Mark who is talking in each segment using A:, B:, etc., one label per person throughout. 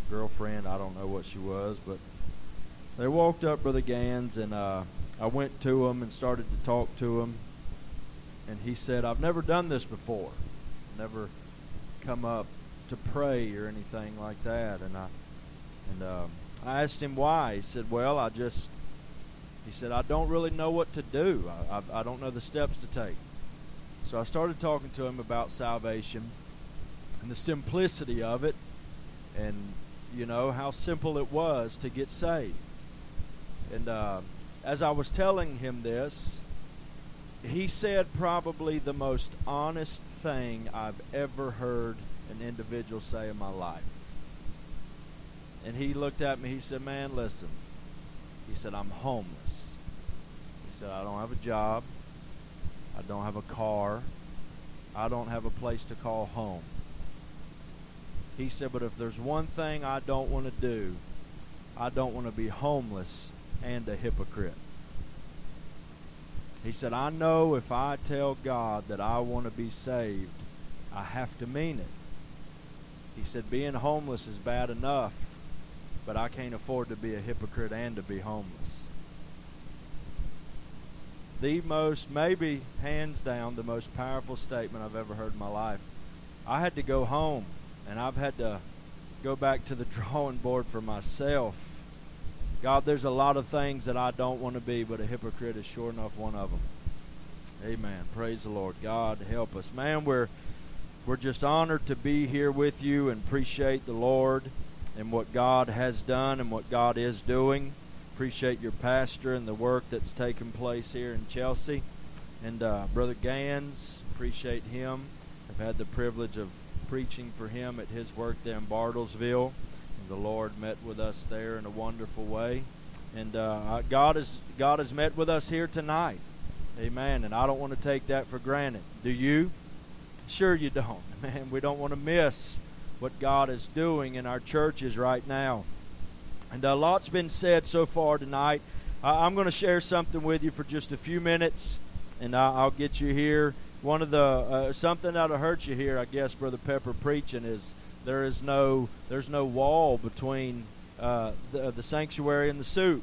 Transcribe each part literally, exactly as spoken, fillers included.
A: girlfriend. I don't know what she was, but they walked up, Brother Gans, and uh, I went to him and started to talk to him. And he said, I've never done this before. Never come up to pray or anything like that. And I and um, I asked him why. He said, well, I just, he said, I don't really know what to do. I, I, I don't know the steps to take. So I started talking to him about salvation and the simplicity of it, and, you know, how simple it was to get saved. And uh, as I was telling him this, he said probably the most honest thing I've ever heard an individual say in my life. And he looked at me, he said, man, listen. He said, I'm homeless. He said, I don't have a job. I don't have a car. I don't have a place to call home. He said, but if there's one thing I don't want to do, I don't want to be homeless and a hypocrite. He said, I know if I tell God that I want to be saved, I have to mean it. He said, being homeless is bad enough, but I can't afford to be a hypocrite and to be homeless. The most, maybe hands down, the most powerful statement I've ever heard in my life. I had to go home, and I've had to go back to the drawing board for myself. God, there's a lot of things that I don't want to be, but a hypocrite is sure enough one of them. Amen. Praise the Lord. God, help us. Man, we're we're just honored to be here with you and appreciate the Lord and what God has done and what God is doing. Appreciate your pastor and the work that's taken place here in Chelsea. And uh, Brother Gans, appreciate him. I've had the privilege of preaching for him at his work there in Bartlesville. And the Lord met with us there in a wonderful way. And uh, God has, God has met with us here tonight. Amen. And I don't want to take that for granted. Do you? Sure you don't. Man, we don't want to miss what God is doing in our churches right now. And a lot's been said so far tonight. Uh, I'm going to share something with you for just a few minutes, and I, I'll get you here. One of the uh, something that'll hurt you here, I guess, Brother Pepper preaching, is there is no there's no wall between uh, the, the sanctuary and the soup,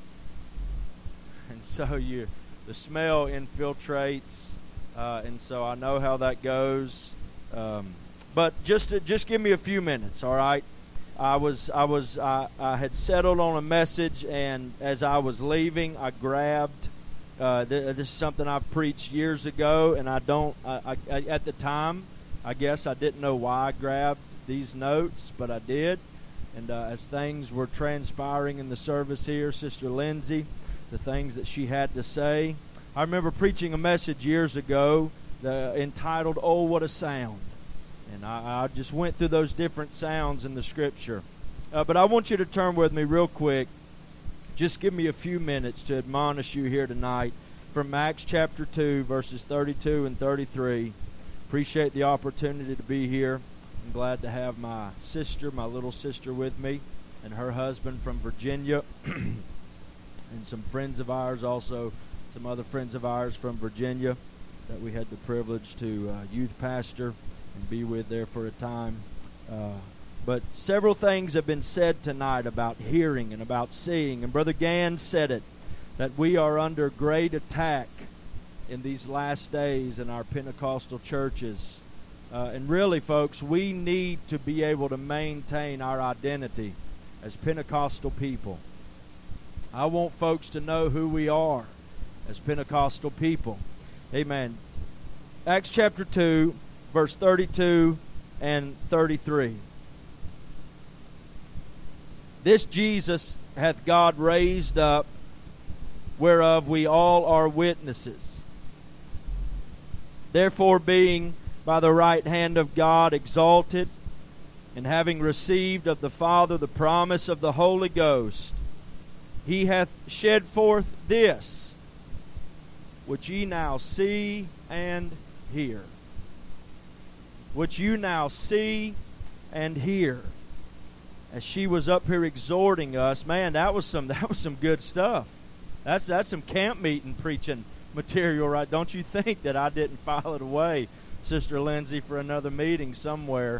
A: and so you the smell infiltrates, uh, and so I know how that goes. Um, but just to, just give me a few minutes, all right? I was I was I, I had settled on a message, and as I was leaving, I grabbed. Uh, th- this is something I've preached years ago, and I don't. I, I, at the time, I guess I didn't know why I grabbed these notes, but I did. And uh, as things were transpiring in the service here, Sister Lindsay, the things that she had to say, I remember preaching a message years ago the, entitled "Oh, What a Sound." And I, I just went through those different sounds in the Scripture. Uh, but I want you to turn with me real quick. Just give me a few minutes to admonish you here tonight from Acts chapter two, verses thirty-two and thirty-three. Appreciate the opportunity to be here. I'm glad to have my sister, my little sister with me, and her husband from Virginia, and some friends of ours also, some other friends of ours from Virginia that we had the privilege to uh, youth pastor and be with there for a time. Uh, but several things have been said tonight about hearing and about seeing. And Brother Gans said it, that we are under great attack in these last days in our Pentecostal churches. Uh, and really, folks, we need to be able to maintain our identity as Pentecostal people. I want folks to know who we are as Pentecostal people. Amen. Acts chapter two, verse thirty-two and thirty-three. This Jesus hath God raised up, whereof we all are witnesses. Therefore, being by the right hand of God exalted, and having received of the Father the promise of the Holy Ghost, he hath shed forth this, which ye now see and hear. Which you now see and hear. As she was up here exhorting us, man, that was some that was some good stuff. That's that's some camp meeting preaching material, right? Don't you think that I didn't file it away, Sister Lindsay, for another meeting somewhere?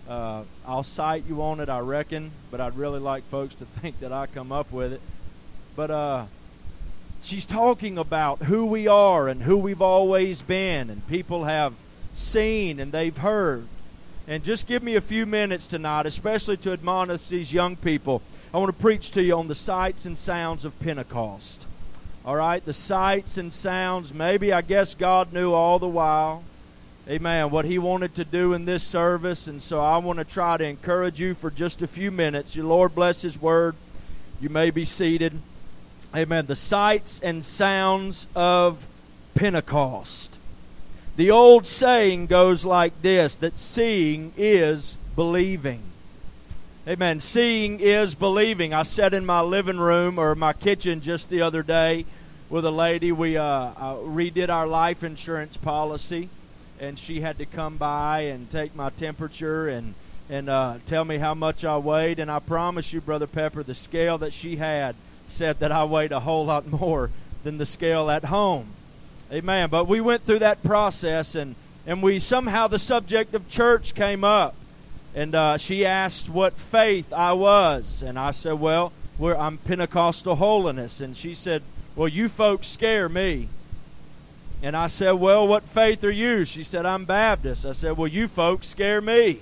A: Uh, I'll cite you on it, I reckon, but I'd really like folks to think that I come up with it. But uh, she's talking about who we are and who we've always been, and people have seen and they've heard. And just give me a few minutes tonight, especially to admonish these young people. I want to preach to you on the sights and sounds of Pentecost. All right, the sights and sounds. Maybe, I guess God knew all the while, amen, what He wanted to do in this service. And so I want to try to encourage you for just a few minutes. Your Lord bless His word. You may be seated. Amen. The sights and sounds of Pentecost. The old saying goes like this, that seeing is believing. Amen. Seeing is believing. I sat in my living room or my kitchen just the other day with a lady. We uh, uh, redid our life insurance policy, and she had to come by and take my temperature and and uh, tell me how much I weighed. And I promise you, Brother Pepper, the scale that she had said that I weighed a whole lot more than the scale at home. Amen. But we went through that process, and, and we somehow the subject of church came up. And uh, she asked what faith I was. And I said, well, we're, I'm Pentecostal holiness. And she said, well, you folks scare me. And I said, well, what faith are you? She said, I'm Baptist. I said, well, you folks scare me.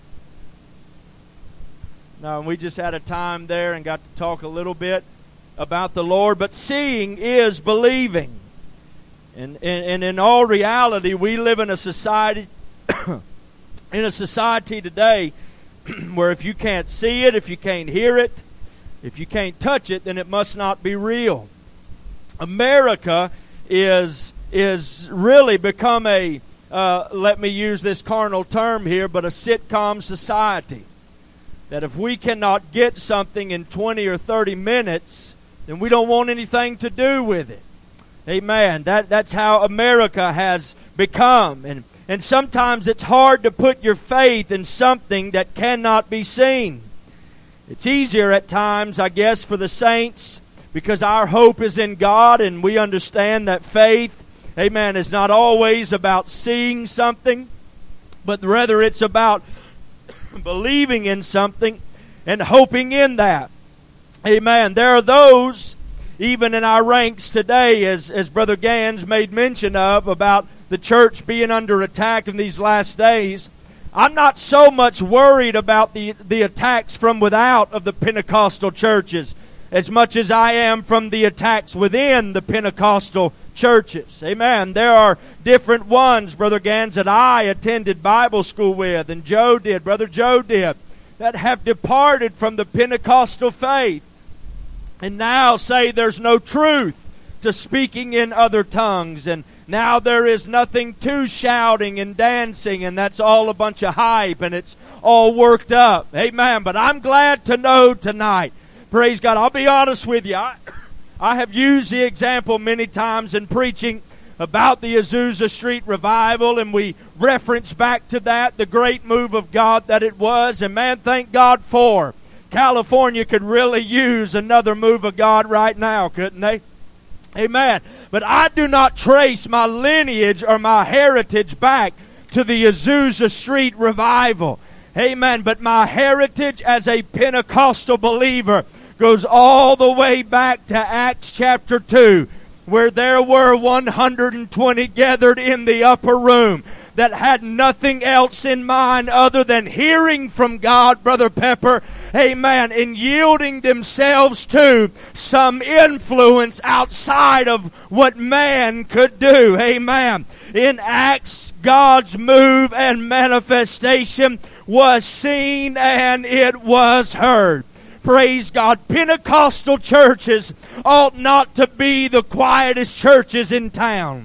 A: No, and we just had a time there and got to talk a little bit about the Lord. But seeing is believing. And, and, and in all reality, we live in a society... in a society today where if you can't see it, if you can't hear it, if you can't touch it, then it must not be real. America is is really become a, uh, let me use this carnal term here, but a sitcom society. That if we cannot get something in twenty or thirty minutes, then we don't want anything to do with it. Amen. That that's how America has become. And And sometimes it's hard to put your faith in something that cannot be seen. It's easier at times, I guess, for the saints because our hope is in God, and we understand that faith, amen, is not always about seeing something, but rather it's about believing in something and hoping in that. Amen. There are those, even in our ranks today, as, as Brother Gans made mention of, about the church being under attack in these last days. I'm not so much worried about the, the attacks from without of the Pentecostal churches as much as I am from the attacks within the Pentecostal churches. Amen. There are different ones, Brother Gans, that I attended Bible school with, and Joe did, Brother Joe did, that have departed from the Pentecostal faith and now say there's no truth to speaking in other tongues, and now there is nothing to shouting and dancing, and that's all a bunch of hype, and it's all worked up. Amen. But I'm glad to know tonight, praise God, I'll be honest with you, I, I have used the example many times in preaching about the Azusa Street revival, and we reference back to that, the great move of God that it was, and man, thank God for. California could really use another move of God right now, couldn't they? Amen. But I do not trace my lineage or my heritage back to the Azusa Street revival. Amen. But my heritage as a Pentecostal believer goes all the way back to Acts chapter two, where there were one hundred twenty gathered in the upper room that had nothing else in mind other than hearing from God, Brother Pepper, amen, and yielding themselves to some influence outside of what man could do, amen. In Acts, God's move and manifestation was seen and it was heard. Praise God. Pentecostal churches ought not to be the quietest churches in town.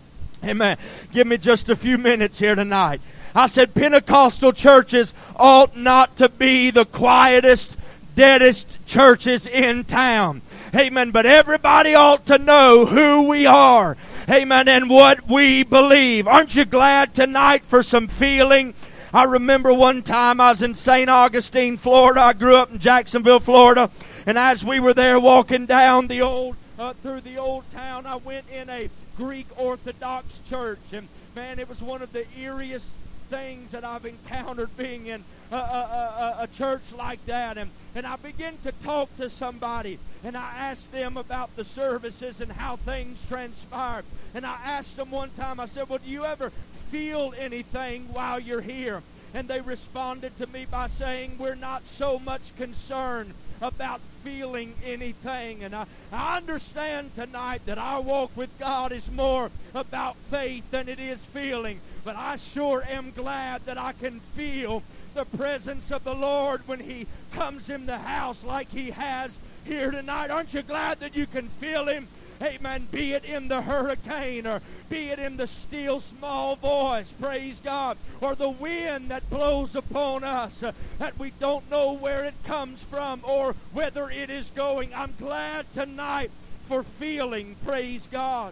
A: Amen. Give me just a few minutes here tonight. I said Pentecostal churches ought not to be the quietest, deadest churches in town. Amen. But everybody ought to know who we are. Amen. And what we believe. Aren't you glad tonight for some feeling? I remember one time I was in Saint Augustine, Florida. I grew up in Jacksonville, Florida. And as we were there walking down the old, uh, through the old town, I went in a Greek Orthodox church. And man, it was one of the eeriest things that I've encountered being in a, a, a, a church like that. And, and I begin to talk to somebody, and I ask them about the services and how things transpired. And I asked them one time, I said, well, do you ever feel anything while you're here? And they responded to me by saying, we're not so much concerned about feeling anything. And I, I understand tonight that our walk with God is more about faith than it is feeling. But I sure am glad that I can feel the presence of the Lord when He comes in the house like He has here tonight. Aren't you glad that you can feel Him? Amen. Be it in the hurricane, or be it in the still small voice, praise God, or the wind that blows upon us, uh, that we don't know where it comes from or whether it is going. I'm glad tonight for feeling, praise God.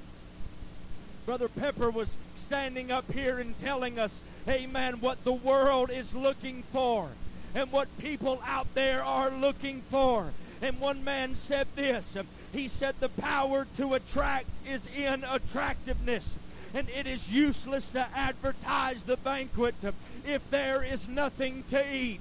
A: Brother Pepper was standing up here and telling us, amen, what the world is looking for and what people out there are looking for. And one man said this, he said, the power to attract is in attractiveness, and it is useless to advertise the banquet if there is nothing to eat.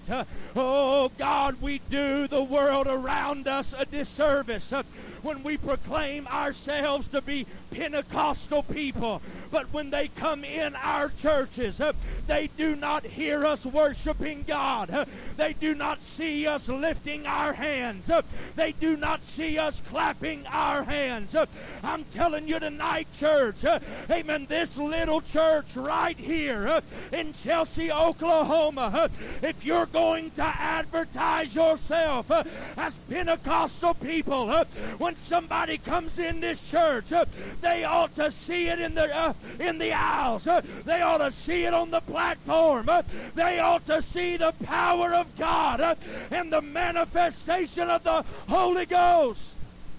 A: Oh God, we do the world around us a disservice when we proclaim ourselves to be Pentecostal people. But when they come in our churches, they do not hear us worshiping God. They do not see us lifting our hands. They do not see us clapping our hands. I'm telling you tonight, church, amen, this little church right here in Chelsea, Oklahoma, if you're going to advertise yourself as Pentecostal people, when somebody comes in this church, they ought to see it in the uh, in the aisles. They ought to see it on the platform. They ought to see the power of God and the manifestation of the Holy Ghost.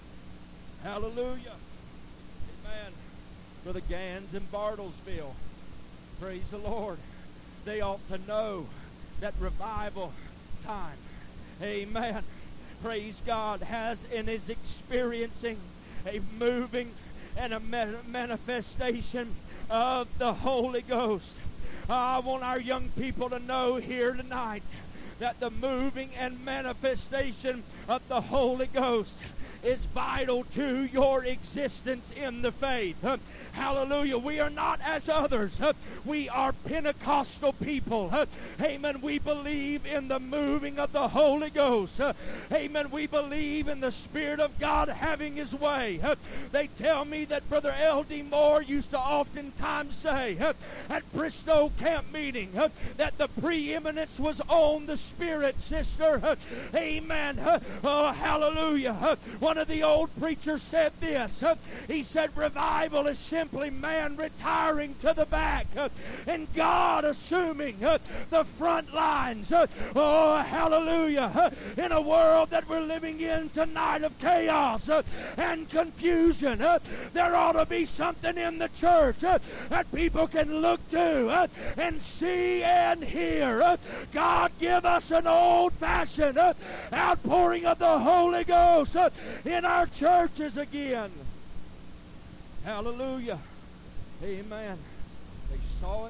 A: Hallelujah. Amen. Brother Gans in Bartlesville, praise the Lord. They ought to know that revival time, amen, praise God, has and is experiencing a moving and a manifestation of the Holy Ghost. I want our young people to know here tonight that the moving and manifestation of the Holy Ghost is vital to your existence in the faith. Hallelujah. We are not as others. We are Pentecostal people. Amen. We believe in the moving of the Holy Ghost. Amen. We believe in the Spirit of God having His way. They tell me that Brother L D Moore used to oftentimes say at Bristow camp meeting that the preeminence was on the Spirit, sister. Amen. Oh, hallelujah. One of the old preachers said this. He said, revival is simply man retiring to the back and God assuming the front lines. Oh, hallelujah. In a world that we're living in tonight of chaos and confusion, there ought to be something in the church that people can look to and see and hear. God, give us an old-fashioned outpouring of the Holy Ghost in our churches again. Hallelujah. Amen. They saw it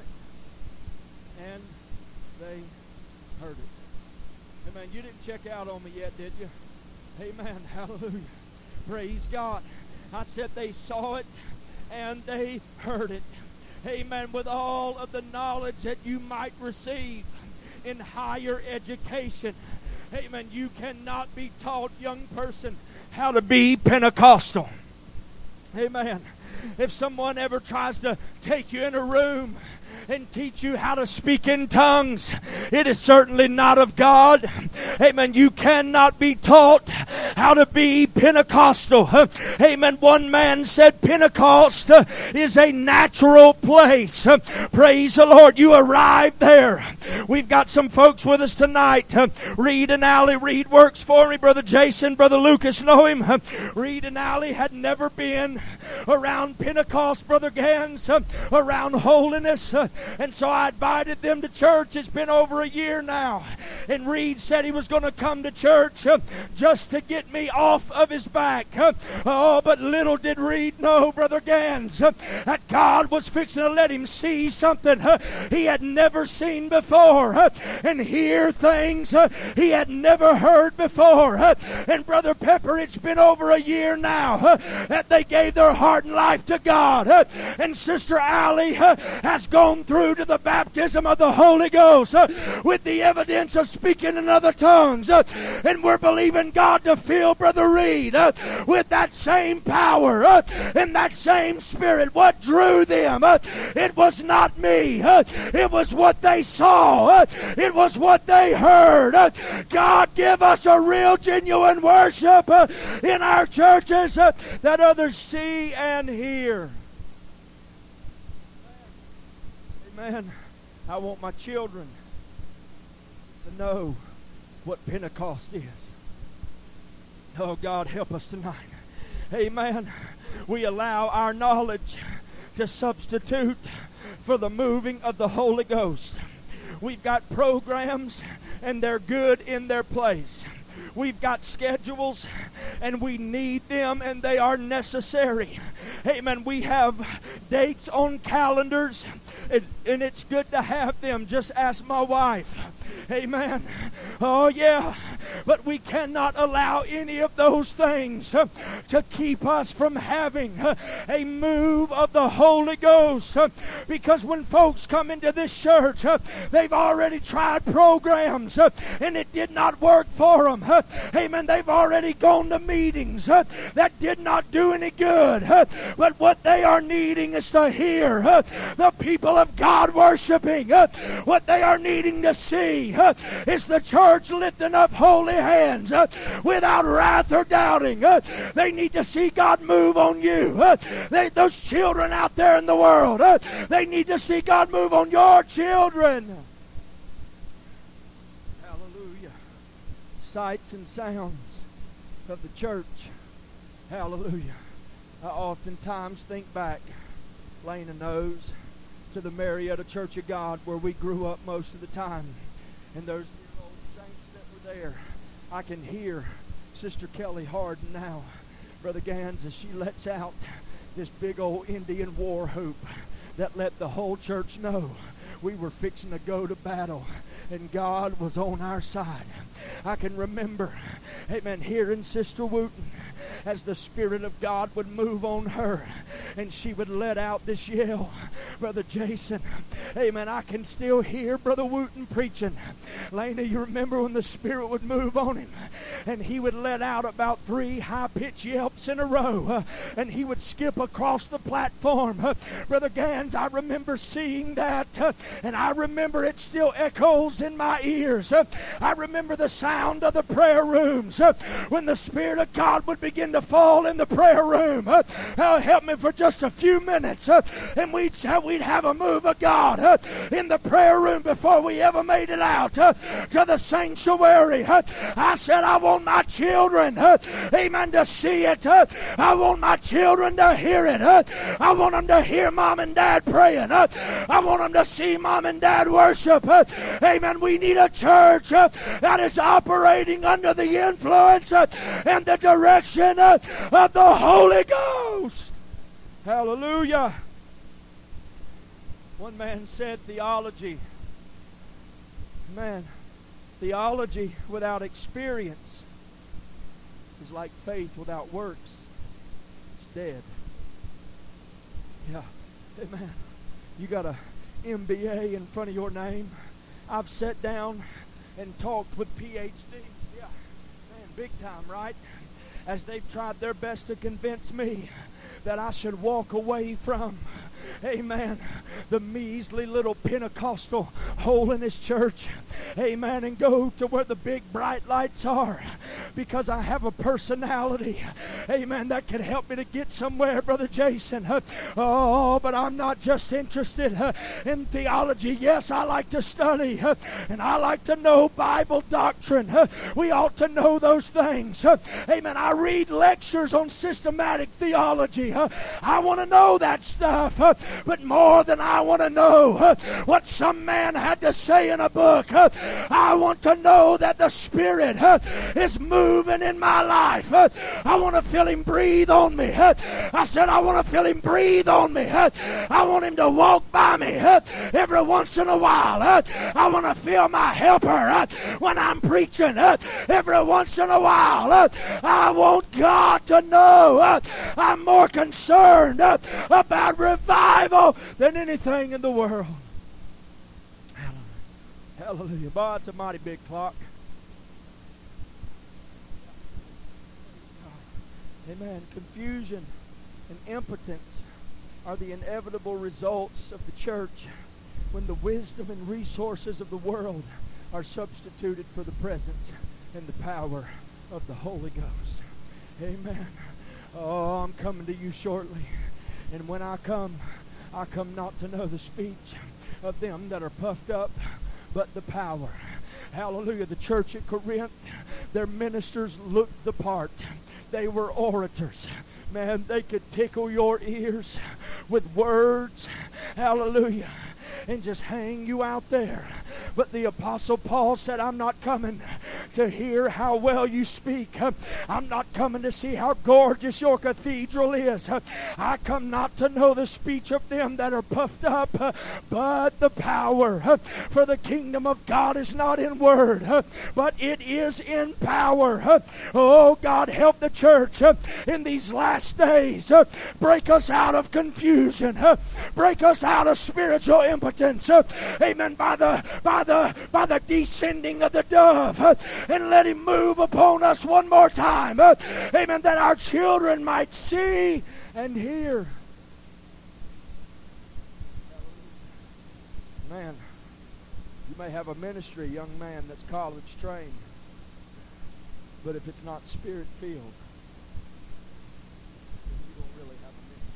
A: and they heard it. Amen. You didn't check out on me yet, did you? Amen. Hallelujah. Praise God. I said they saw it and they heard it. Amen. With all of the knowledge that you might receive in higher education. Amen. You cannot be taught, young person, how to be Pentecostal. Amen. If someone ever tries to take you in a room and teach you how to speak in tongues, it is certainly not of God. Amen. You cannot be taught how to be Pentecostal. Amen. One man said Pentecost is a natural place. Praise the Lord. You arrive there. We've got some folks with us tonight. Reed and Allie. Reed works for me. Brother Jason, Brother Lucas know him. Reed and Allie had never been around Pentecost, Brother Gans, around holiness. And so I invited them to church. It's been over a year now. And Reed said he was going to come to church uh, just to get me off of his back. Uh, oh, but little did Reed know, Brother Gans, uh, that God was fixing to let him see something uh, he had never seen before uh, and hear things uh, he had never heard before. Uh, and Brother Pepper, it's been over a year now uh, that they gave their heart and life to God. Uh, and Sister Allie uh, has gone through to the baptism of the Holy Ghost uh, with the evidence of speaking in other tongues. Uh, and we're believing God to fill Brother Reed uh, with that same power uh, and that same spirit. What drew them? Uh, it was not me. Uh, it was what they saw. Uh, it was what they heard. Uh, God, give us a real, genuine worship uh, in our churches uh, that others see and hear. Amen. I want my children to know what Pentecost is. Oh, God, help us tonight. Amen. We allow our knowledge to substitute for the moving of the Holy Ghost. We've got programs, and they're good in their place. We've got schedules, and we need them, and they are necessary. Amen. We have dates on calendars, and, and it's good to have them. Just ask my wife. Amen. Oh, yeah. But we cannot allow any of those things uh, to keep us from having uh, a move of the Holy Ghost. Uh, because when folks come into this church, uh, they've already tried programs, uh, and it did not work for them. Uh, amen. They've already gone to meetings uh, that did not do any good. Uh, but what they are needing is to hear uh, the people of God worshiping. Uh, what they are needing to see uh, is the church lifting up holy hands uh, without wrath or doubting. Uh, they need to see God move on you. Uh, they, those children out there in the world, uh, they need to see God move on your children. Hallelujah. Sights and sounds of the church. Hallelujah. I oftentimes think back, Lena knows, to the Marietta Church of God where we grew up most of the time. And those dear old saints that were there, I can hear Sister Kelly Harden now, Brother Gans, as she lets out this big old Indian war whoop that let the whole church know we were fixing to go to battle and God was on our side. I can remember, amen, hearing Sister Wooten as the Spirit of God would move on her and she would let out this yell. Brother Jason, amen, I can still hear Brother Wooten preaching. Lena, you remember when the Spirit would move on him and he would let out about three high-pitched yelps in a row uh, and he would skip across the platform. Uh, Brother Gans, I remember seeing that uh, and I remember it still echoes in my ears. Uh, I remember the sound of the prayer rooms uh, when the Spirit of God would begin to fall in the prayer room. Uh, uh, help me for just a few minutes uh, and we'd, uh, we'd have a move of God uh, in the prayer room before we ever made it out uh, to the sanctuary. Uh, I said I want my children, uh, amen, to see it. Uh, I want my children to hear it. Uh, I want them to hear Mom and Dad praying. Uh, I want them to see Mom and Dad worship. Uh, amen. We need a church uh, that is operating under the influence uh, and the direction uh, of the Holy Ghost. Hallelujah. One man said theology, man, theology without experience is like faith without works. It's dead. Yeah, amen. You got a M B A in front of your name. I've sat down and talked with P H Ds. Yeah, man, big time, right? As they've tried their best to convince me that I should walk away from, amen, the measly little Pentecostal holiness church, amen, and go to where the big bright lights are.
B: because I have a personality, amen, that can help me to get somewhere, Brother Jason. Oh, but I'm not just interested in theology. Yes, I like to study, and I like to know Bible doctrine. We ought to know those things. Amen. I read lectures on systematic theology. I want to know that stuff. But more than I want to know what some man had to say in a book, I want to know that the Spirit is moving in my life. I want to feel Him breathe on me. I said I want to feel Him breathe on me. I want Him to walk by me every once in a while. I want to feel my helper when I'm preaching every once in a while. I want God to know I'm more concerned about revival than anything in the world. Hallelujah. Hallelujah. Boy, it's a mighty big clock. Amen. Confusion and impotence are the inevitable results of the church when the wisdom and resources of the world are substituted for the presence and the power of the Holy Ghost. Amen. Oh, I'm coming to you shortly. And when I come, I come not to know the speech of them that are puffed up, but the power. Hallelujah. The church at Corinth, their ministers looked the part. They were orators. Man, they could tickle your ears with words. Hallelujah. And just hang you out there. But the Apostle Paul said, I'm not coming to hear how well you speak. I'm not coming to see how gorgeous your cathedral is. I come not to know the speech of them that are puffed up, but the power. For the kingdom of God is not in word, but it is in power. Oh, God, help the church in these last days. Break us out of confusion. Break us out of spiritual impotence. Amen. By the by the by the descending of the dove, and let Him move upon us one more time. Amen. That our children might see and hear. Man, you may have a ministry, young man, that's college trained, but if it's not spirit filled, you don't really have a ministry.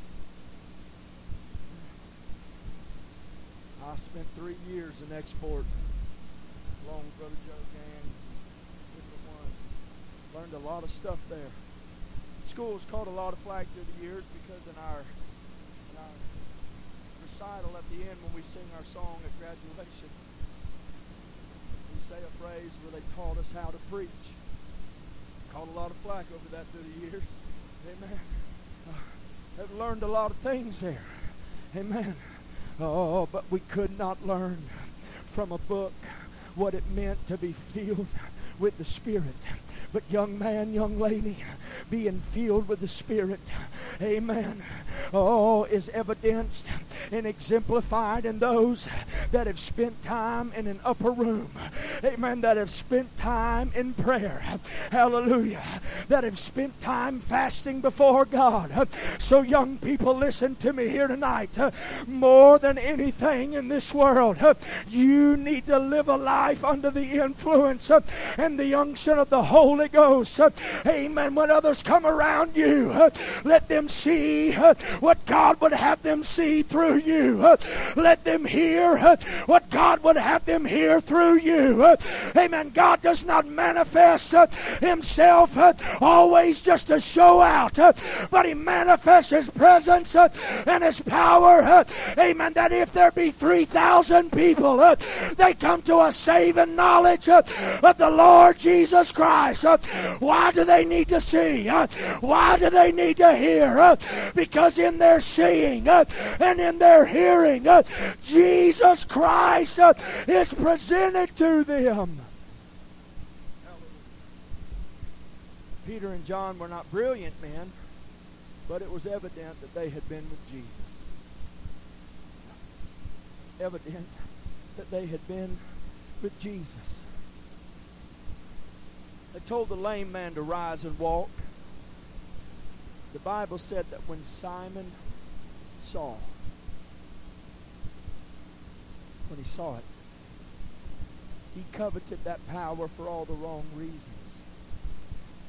B: I spent three years in export, along with Brother Joe Gans, different ones. Learned a lot of stuff there. School has caught a lot of flack through the years because in our, in our recital at the end when we sing our song at graduation, we say a phrase where they taught us how to preach. Caught a lot of flack over that through the years. Amen. Uh, I've learned a lot of things there. Amen. Oh, but we could not learn from a book what it meant to be filled with the Spirit. But young man, young lady, being filled with the Spirit, amen, oh, is evidenced and exemplified in those that have spent time in an upper room, amen, that have spent time in prayer, hallelujah, that have spent time fasting before God. So young people, listen to me here tonight. More than anything in this world, you need to live a life under the influence and the unction of the Holy Ghost. Amen. When others come around you, let them see what God would have them see through you. Let them hear what God would have them hear through you. Amen. God does not manifest Himself always just to show out, but He manifests His presence and His power. Amen. That if there be three thousand people, they come to a saving knowledge of the Lord Jesus Christ. Why do they need to see? Why do they need to hear? Because in their seeing and in their hearing, Jesus Christ is presented to them. Peter and John were not brilliant men, but it was evident that they had been with Jesus. Evident that they had been with Jesus. They told the lame man to rise and walk. The Bible said that when Simon saw, when he saw it, he coveted that power for all the wrong reasons.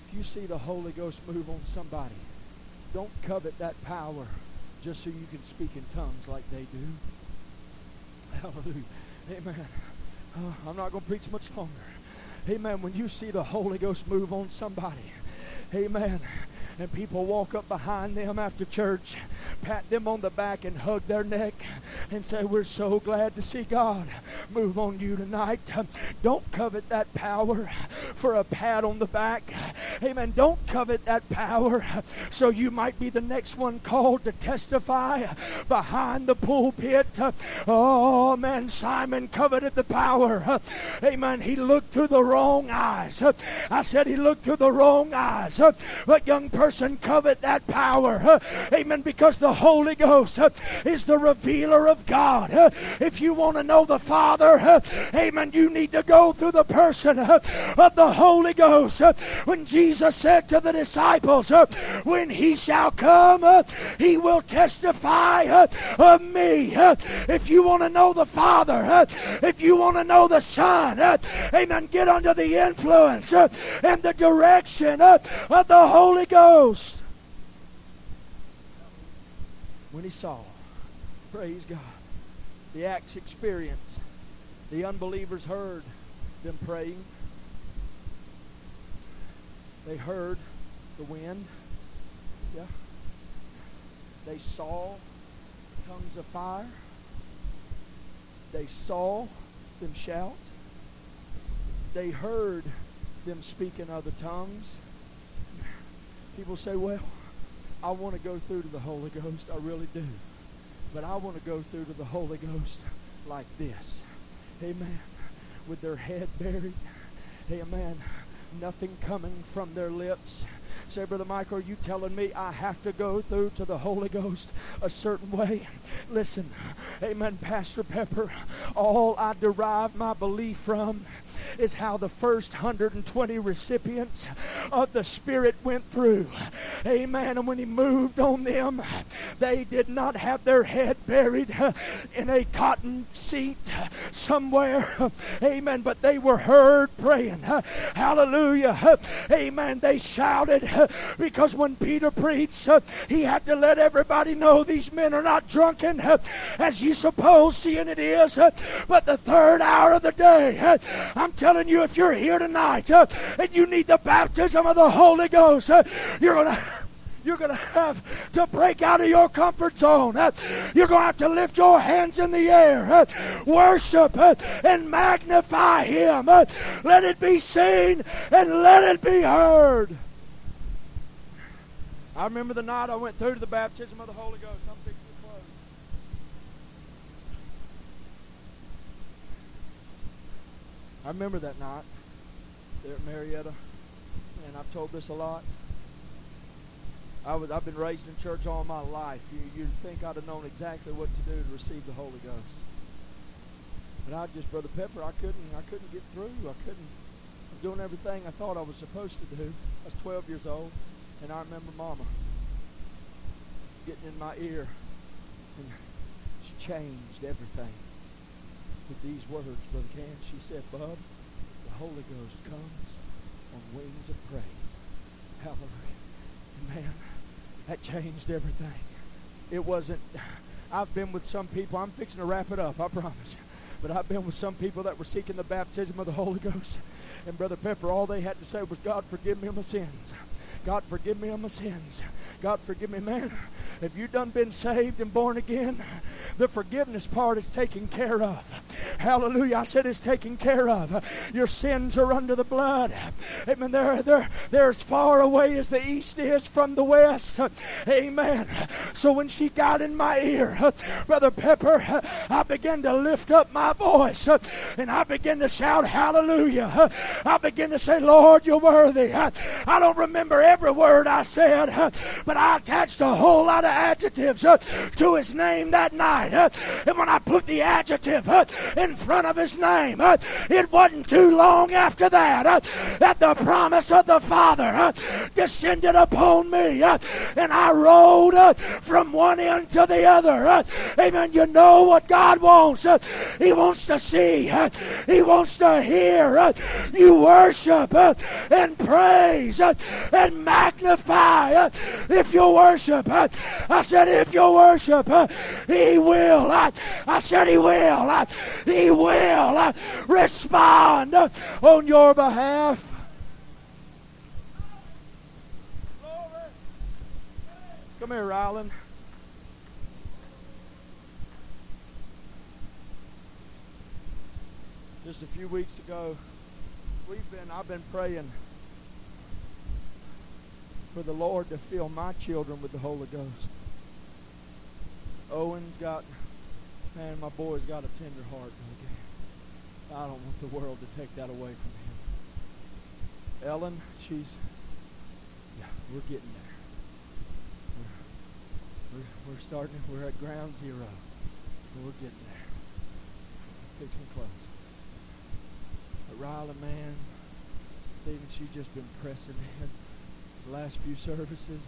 B: if you see the Holy Ghost move on somebody, don't covet that power just so you can speak in tongues like they do. Hallelujah. Amen. Uh, I'm not going to preach much longer. Amen. When you see the Holy Ghost move on somebody, amen, and people walk up behind them after church, pat them on the back and hug their neck and say, we're so glad to see God move on you tonight. Don't covet that power for a pat on the back. Amen. Don't covet that power so you might be the next one called to testify behind the pulpit. Oh, man, Simon coveted the power. Amen. He looked through the wrong eyes. I said he looked through the wrong eyes. But young person, covet that power. Amen. Because the Holy Ghost is the revealer of God. If you want to know the Father, amen, you need to go through the person of the Holy Ghost. When Jesus said to the disciples, when he shall come, he will testify of me. If you want to know the Father, if you want to know the Son, amen, get under the influence and the direction of the Holy Ghost. When he saw, praise God, the Acts experience, the unbelievers heard them praying. They heard the wind. Yeah. They saw tongues of fire. They saw them shout. They heard them speak in other tongues. People say, well, I want to go through to the Holy Ghost. I really do. But I want to go through to the Holy Ghost like this. Amen. With their head buried. Amen. Nothing coming from their lips. Say, Brother Michael, are you telling me I have to go through to the Holy Ghost a certain way? Listen, amen, Pastor Pepper, all I derive my belief from is how the first one hundred twenty recipients of the Spirit went through. Amen. And when he moved on them, they did not have their head buried in a cotton seat somewhere. Amen. But they were heard praying. Hallelujah. Amen. They shouted because when Peter preached, he had to let everybody know these men are not drunken as you suppose, seeing it is, but the third hour of the day. I'm telling you, if you're here tonight uh, and you need the baptism of the Holy Ghost, uh, you're going to you're going to have to break out of your comfort zone. Uh, you're going to have to lift your hands in the air, uh, worship uh, and magnify him. Uh, let it be seen and let it be heard. I remember the night I went through to the baptism of the Holy Ghost. I'm fixing to close. I remember that night there at Marietta, and I've told this a lot. I was, I've been raised in church all my life. You, you'd think I'd have known exactly what to do to receive the Holy Ghost. But I just, Brother Pepper, I couldn't, I couldn't get through. I couldn't, I was doing everything I thought I was supposed to do. I was twelve years old, and I remember Mama getting in my ear, and she changed everything with these words, Brother Ken. She said, Bub, the Holy Ghost comes on wings of praise. Hallelujah. And man, that changed everything. It wasn't, I've been with some people, I'm fixing to wrap it up, I promise you. But I've been with some people that were seeking the baptism of the Holy Ghost. And Brother Pepper, all they had to say was, God, forgive me of my sins. God, forgive me of my sins. God, forgive me, man. If you done been saved and born again, the forgiveness part is taken care of. Hallelujah. I said it's taken care of. Your sins are under the blood. Amen. They're, they're, they're as far away as the east is from the west. Amen. So when she got in my ear, Brother Pepper, I began to lift up my voice and I began to shout hallelujah. I began to say, Lord, you're worthy. I don't remember every word I said, but I attached a whole lot of adjectives uh, to his name that night. Uh, and when I put the adjective uh, in front of his name, uh, it wasn't too long after that uh, that the promise of the Father Father uh, descended upon me, uh, and I rode uh, from one end to the other. Uh, amen. You know what God wants? Uh, he wants to see. Uh, he wants to hear. Uh, you worship uh, and praise uh, and magnify. Uh, if you worship, uh, I said if you worship, uh, He will. Uh, I said He will. Uh, he will uh, respond uh, on your behalf. Come here, Ryland. Just a few weeks ago, we've been I've been praying for the Lord to fill my children with the Holy Ghost. Owen's got, man, my boy's got a tender heart. I don't want the world to take that away from him. Ellen, she's, yeah, we're getting there. We're, we're, we're starting, we're at ground zero. We're getting there. Fixing to close. But Riley, man, Stephen, she's just been pressing in the last few services.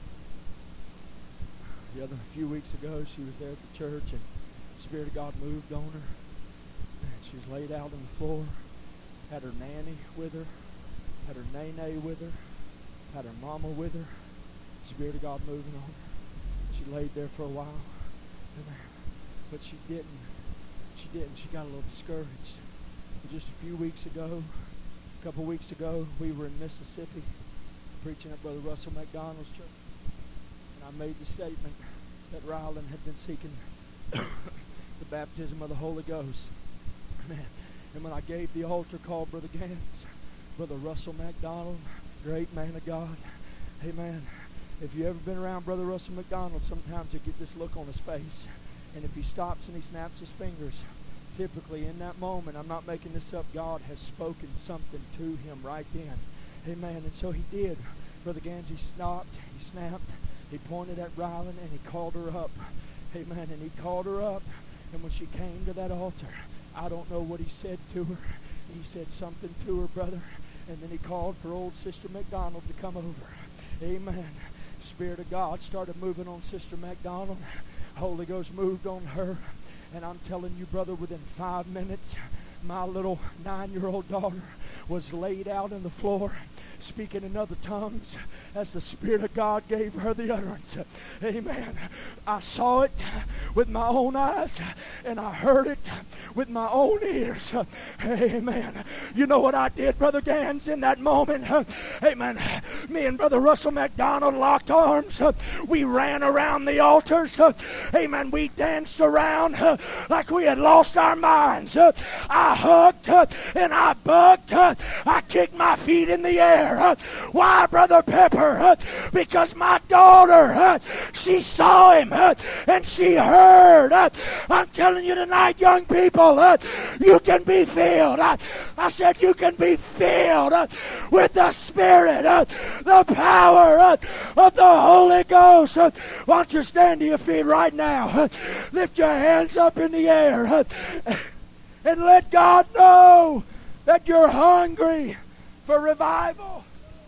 B: The other few weeks ago, she was there at the church, and the Spirit of God moved on her. And she was laid out on the floor, had her nanny with her, had her nene with her, had her mama with her. The Spirit of God moving on her. She laid there for a while, but she didn't. She didn't. She got a little discouraged. But just a few weeks ago, a couple weeks ago, we were in Mississippi preaching at Brother Russell McDonald's church. And I made the statement that Ryland had been seeking the baptism of the Holy Ghost. Man. And when I gave the altar call, Brother Gans, Brother Russell McDonald, great man of God. Amen. If you ever been around Brother Russell McDonald, sometimes you get this look on his face. And if he stops and he snaps his fingers, typically in that moment, I'm not making this up, God has spoken something to him right then. Amen. And so he did. Brother Gans, he stopped, he snapped, he pointed at Ryland, and he called her up. Amen. And he called her up. And when she came to that altar, I don't know what he said to her. He said something to her, brother. And then he called for old Sister McDonald to come over. Amen. Spirit of God started moving on Sister McDonald. Holy Ghost moved on her. And I'm telling you, brother, within five minutes, my little nine-year-old daughter was laid out on the floor, speaking in other tongues as the Spirit of God gave her the utterance. Amen. I saw it with my own eyes, and I heard it with my own ears. Amen. You know what I did, Brother Gans, in that moment? Amen. Me and Brother Russell McDonald locked arms. We ran around the altars. Amen. We danced around like we had lost our minds. I hugged and I bucked. I kicked my feet in the air. Why, Brother Pepper? Because my daughter, she saw him and she heard. I'm telling you tonight, young people, you can be filled. I said you can be filled with the Spirit, the power of the Holy Ghost. Why don't you stand to your feet right now? Lift your hands up in the air and let God know that you're hungry for revival.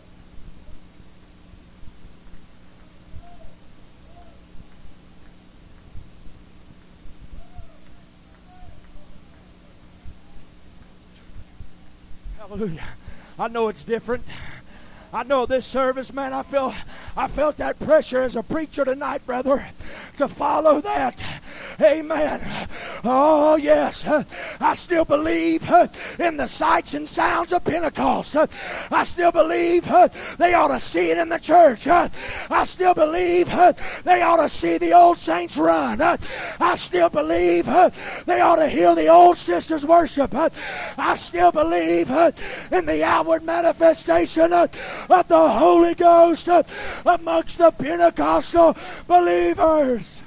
B: Hallelujah. I know it's different. I know this service, man, I feel I felt that pressure as a preacher tonight, brother, to follow that. Amen. Oh, yes. I still believe in the sights and sounds of Pentecost. I still believe they ought to see it in the church. I still believe they ought to see the old saints run. I still believe they ought to hear the old sisters worship. I still believe in the outward manifestation of the Holy Ghost amongst the Pentecostal believers.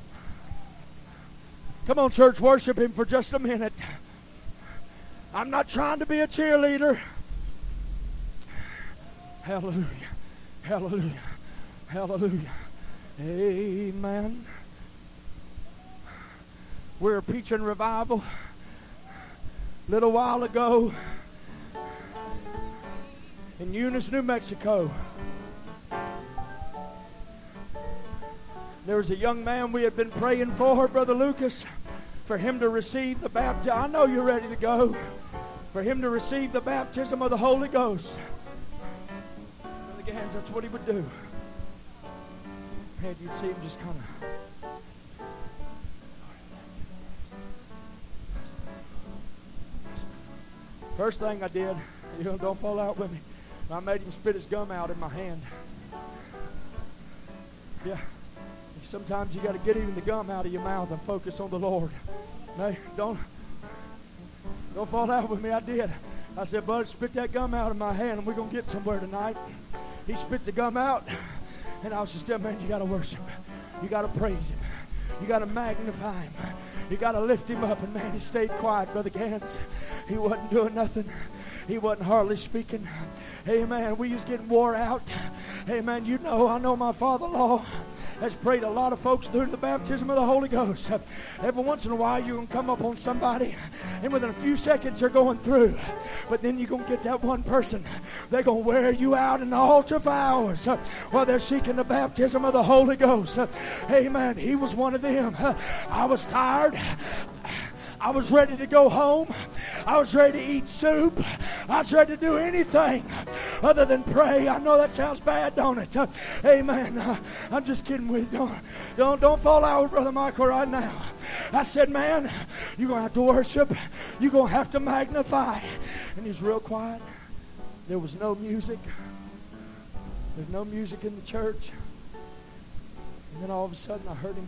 B: Come on, church, worship Him for just a minute. I'm not trying to be a cheerleader. Hallelujah. Hallelujah. Hallelujah. Amen. We were preaching revival a little while ago. in Eunice, New Mexico. There was a young man we had been praying for, Brother Lucas, for him to receive the baptism. I know you're ready to go. For him to receive the baptism of the Holy Ghost. Brother Gans, that's what he would do. Man, you'd see him just kind of. First thing I did, you know, don't fall out with me. I made him spit his gum out in my hand. Yeah. Sometimes you got to get even the gum out of your mouth and focus on the Lord. No, don't, don't fall out with me. I did. I said, bud, spit that gum out of my hand and we're going to get somewhere tonight. He spit the gum out, and I was just telling him, man, you got to worship. You got to praise him. You got to magnify him. You got to lift him up. And, man, he stayed quiet, Brother Gans. He wasn't doing nothing. He wasn't hardly speaking. Hey, man, we was getting wore out. Hey, man, you know, I know my father-in-law has prayed a lot of folks through the baptism of the Holy Ghost. Every once in a while, you're going to come up on somebody, and within a few seconds, they're going through. But then you're going to get that one person. They're going to wear you out in the altar for hours while they're seeking the baptism of the Holy Ghost. Amen. He was one of them. I was tired. I was ready to go home. I was ready to eat soup. I was ready to do anything other than pray. I know that sounds bad, don't it? Uh, amen. Uh, I'm just kidding with you. Don't, don't, don't fall out with Brother Michael right now. I said, man, you're going to have to worship. You're going to have to magnify. And he's real quiet. There was no music. There's no music in the church. And then all of a sudden I heard him.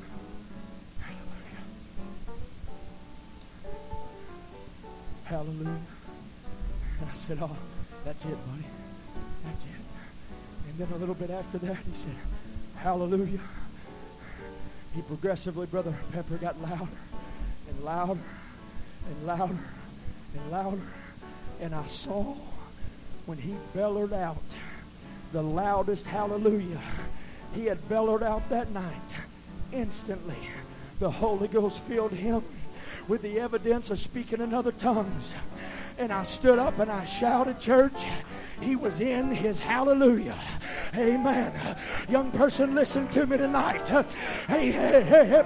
B: Hallelujah. And I said, oh, that's it, buddy. That's it. And then a little bit after that, he said, hallelujah. He progressively, Brother Pepper, got louder and louder and louder and louder. And I saw when he bellowed out the loudest hallelujah he had bellowed out that night, instantly the Holy Ghost filled him with the evidence of speaking in other tongues. And I stood up and I shouted, church, he was in his hallelujah. Amen. Young person, listen to me tonight. Hey, hey, hey, hey,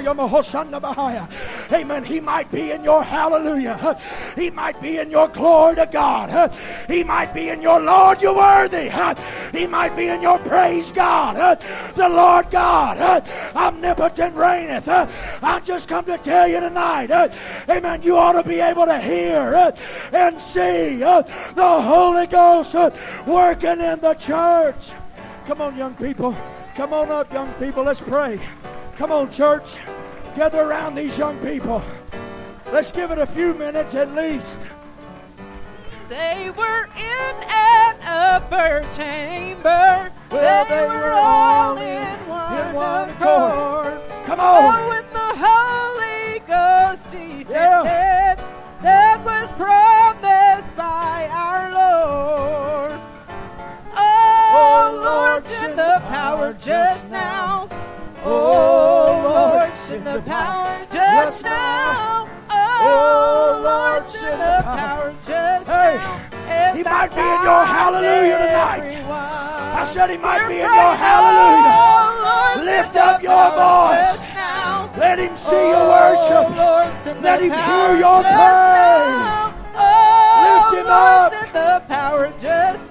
B: amen. He might be in your hallelujah. He might be in your glory to God. He might be in your Lord, you're worthy. He might be in your praise God. The Lord God, omnipotent reigneth. I just come to tell you tonight, amen, you ought to be able to hear and see the Holy Ghost working in the church. Come on, young people. Come on up, young people. Let's pray. Come on, church. Gather around these young people. Let's give it a few minutes at least.
C: They were in an upper chamber.
B: Well,
C: they,
B: they
C: were
B: were
C: all
B: all
C: in
B: in-
C: one,
B: in one
C: accord.
B: Come on.
C: Oh, when the Holy Ghost descended,
B: Yeah.
C: that was promised by our Lord. Oh,
B: Oh,
C: Lord, send the power just now. Oh, Lord, send the power just now. Oh, Lord, send the power just
B: Hey,
C: now.
B: he might be in your hallelujah tonight. I said he might be in your
C: Oh,
B: hallelujah. Lift up your voice. Let him see your worship. Let him hear your praise. Lift him up.
C: The power just